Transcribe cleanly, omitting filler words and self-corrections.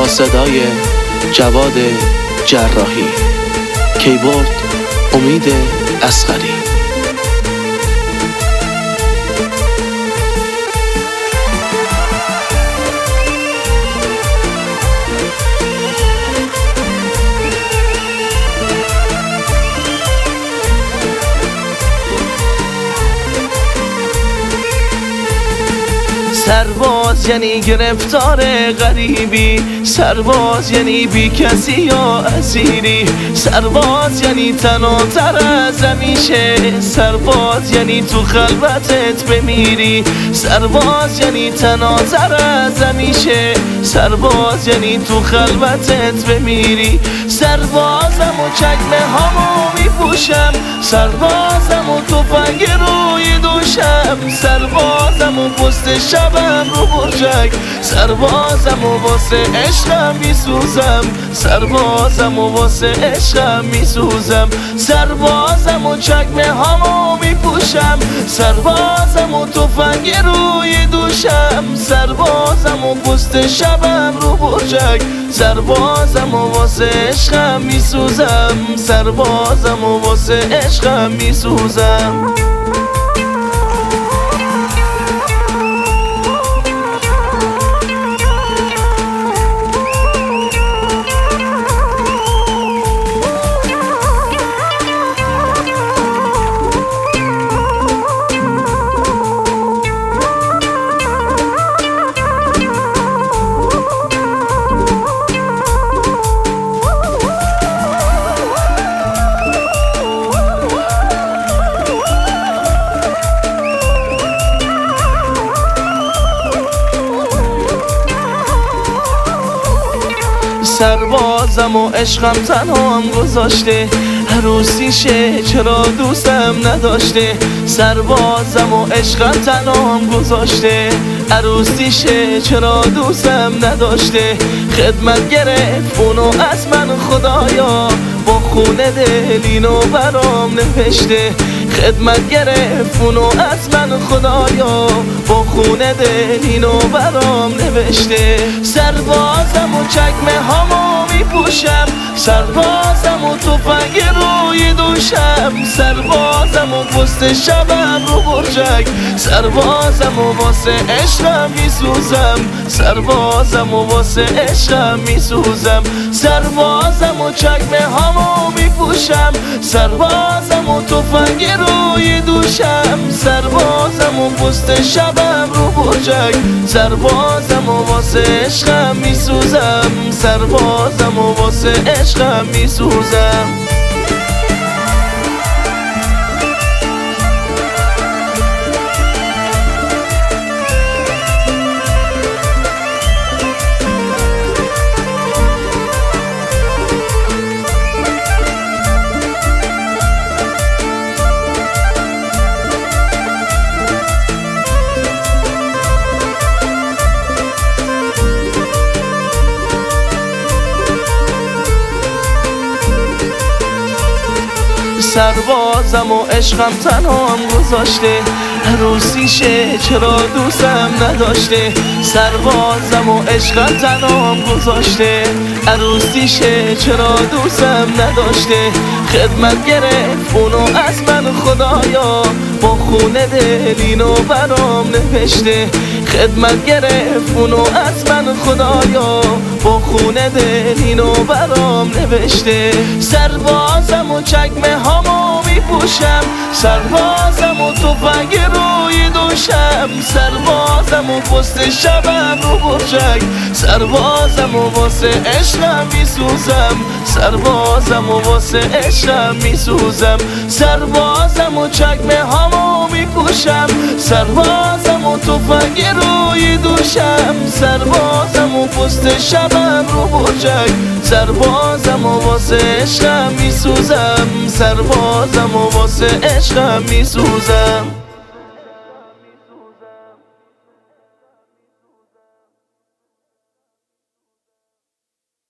با صدای جواد جراحی، کیبورد امید اصغری. سرباز یعنی گرفتار غریبی، سرباز یعنی بی کسی یا اسیری، سرباز یعنی تناتر از همیشه، سرباز یعنی تو خلوتت بمیری، سرباز یعنی تناتر از همیشه، سرباز یعنی تو خلوتت بمیری. سربازم و چکمه هامو میپوشم، سربازم و تفنگ روی دوشم، سربازم و پست شبم رو برجک، سربازم و واسه عشقم میسوزم، سربازم و واسه عشقم میسوزم، سربازم و چکمه هامو میپوشم، سربازم و تفنگ روی دوشم، سربازم و پست شبم رو برجک، سربازم و واسه عشقم میسوزم، سربازم و واسه عشقم میسوزم. سربازم و عشقم تنهام گذاشته، عروسیشه چرا دوستم نداشته، سربازم و عشقم تنهام گذاشته، عروسیشه چرا دوستم نداشته، خدمت گرفت اونو از من خدایا، با خونه دل اینو برام نوشته، خدمت گرفت اونو از من خدایا، با خونه دل اینو برام نوشته. سربازم و چکمه هامو میپوشم، سربازم و تفنگ روی دوشم، سربازم و پست شبم رو برجک، سربازم و واسه عشقم میسوزم، سربازم و واسه عشقم میسوزم، سربازم و چکمه هامو میپوشم، سربازم و تفنگ روی دوشم، سربازم و پست شبم رو برجک، سربازم و واسه عشقم میسوزم، سربازم و واسه عشقم میسوزم. سربازم و عشقم تنهام گذاشته، عروسیشه چرا دوستم نداشته، سربازم و عشقم تنهام گذاشته، عروسیشه چرا دوستم نداشته، خدمت گرفت اونو از من خدایا، با خونه دل اینو برام نوشته، خدمت گرفت اونو از من خدایا، با خونه دل اینو برام نوشته. سربازم و چکمه هامو میپوشم، سربازم و تفنگ روی دوشم، سربازم و پست شبم رو برجک، سربازم و واسه عشقم میسوزم، سربازم و واسه عشقم میسوزم، سربازم و چکمه هامو میپوشم، سربازم و تفنگ روی دوشم، سربازم و پست شبم رو برجک، سربازم و واسه عشقم میسوزم، سربازم و واسه عشقم میسوزم.